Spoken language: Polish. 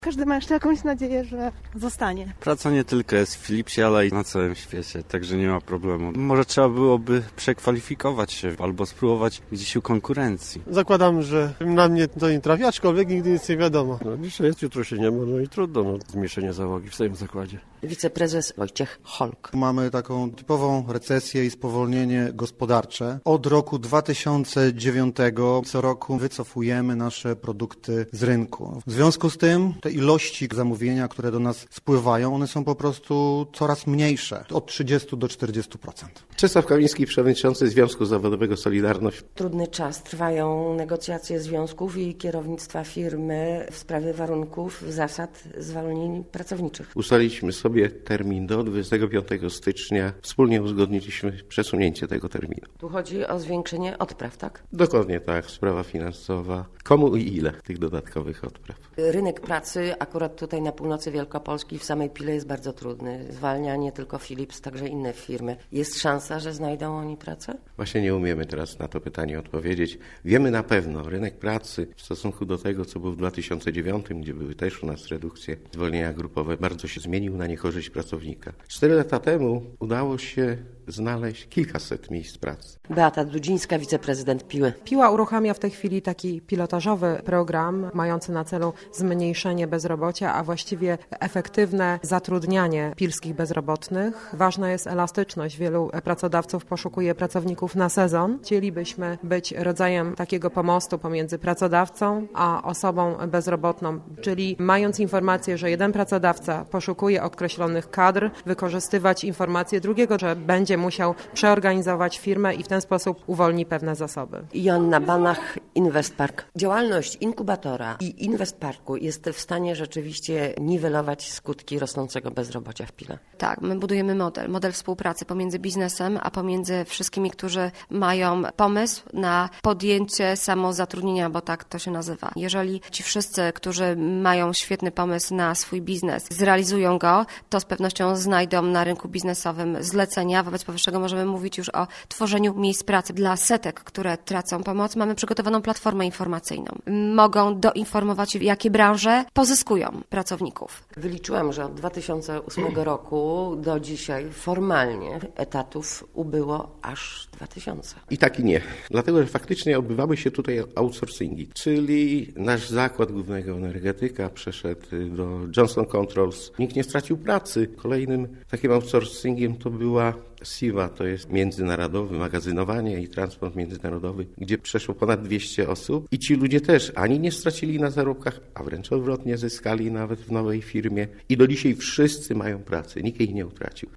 Każdy ma jeszcze jakąś nadzieję, że zostanie. Praca nie tylko jest w Philipsie, ale i na całym świecie, także nie ma problemu. Może trzeba byłoby przekwalifikować się albo spróbować gdzieś u konkurencji. Zakładam, że na mnie to nie trafi, aczkolwiek nigdy nic nie wiadomo. Dzisiaj jest, jutro się nie ma, no i trudno, zmniejszenie załogi w swoim zakładzie. Wiceprezes Wojciech Holk. Mamy taką typową recesję i spowolnienie gospodarcze. Od roku 2009 co roku wycofujemy nasze produkty z rynku. W związku z tym te ilości zamówienia, które do nas spływają, one są po prostu coraz mniejsze, od 30 do 40%. Czesław Kamiński, przewodniczący Związku Zawodowego Solidarność. Trudny czas. Trwają negocjacje związków i kierownictwa firmy w sprawie warunków, zasad zwolnień pracowniczych. Ustaliliśmy sobie termin do 25 stycznia. Wspólnie uzgodniliśmy przesunięcie tego terminu. Tu chodzi o zwiększenie odpraw, tak? Dokładnie tak, sprawa finansowa. Komu i ile tych dodatkowych odpraw? Rynek pracy akurat tutaj na północy Wielkopolski w samej Pile jest bardzo trudny. Zwalnia nie tylko Philips, także inne firmy. Jest szansa, że znajdą oni pracę? Właśnie nie umiemy teraz na to pytanie odpowiedzieć. Wiemy na pewno, rynek pracy w stosunku do tego, co był w 2009, gdzie były też u nas redukcje, zwolnienia grupowe, bardzo się zmienił na niekorzyść pracownika. 4 lata temu udało się znaleźć kilkaset miejsc pracy. Beata Dudzińska, wiceprezydent Piły. Piła uruchamia w tej chwili taki pilotażowy program mający na celu zmniejszenie bezrobocia, a właściwie efektywne zatrudnianie pilskich bezrobotnych. Ważna jest elastyczność. Wielu pracodawców poszukuje pracowników na sezon. Chcielibyśmy być rodzajem takiego pomostu pomiędzy pracodawcą a osobą bezrobotną, czyli mając informację, że jeden pracodawca poszukuje określonych kadr, wykorzystywać informacje drugiego, że będzie musiał przeorganizować firmę i w ten sposób uwolni pewne zasoby. Joanna Banach, Investpark. Działalność inkubatora i Investparku jest w stanie rzeczywiście niwelować skutki rosnącego bezrobocia w Pile. Tak, my budujemy model współpracy pomiędzy biznesem, a pomiędzy wszystkimi, którzy mają pomysł na podjęcie samozatrudnienia, bo tak to się nazywa. Jeżeli ci wszyscy, którzy mają świetny pomysł na swój biznes, zrealizują go, to z pewnością znajdą na rynku biznesowym zlecenia. Wobec powyższego możemy mówić już o tworzeniu miejsc pracy. Dla setek, które tracą pomoc, mamy przygotowaną platformę informacyjną. Mogą doinformować, jakie branże pozyskują pracowników. Wyliczyłam, że od 2008 roku do dzisiaj formalnie etatów ubyło aż 2000. I tak i nie. Dlatego, że faktycznie odbywały się tutaj outsourcingi, czyli nasz zakład głównego energetyka przeszedł do Johnson Controls. Nikt nie stracił pracy. Kolejnym takim outsourcingiem to była SIWA, to jest międzynarodowe magazynowanie i transport międzynarodowy, gdzie przeszło ponad 200 osób i ci ludzie też ani nie stracili na zarobkach, a wręcz odwrotnie zyskali nawet w nowej firmie i do dzisiaj wszyscy mają pracę, nikt jej nie utracił.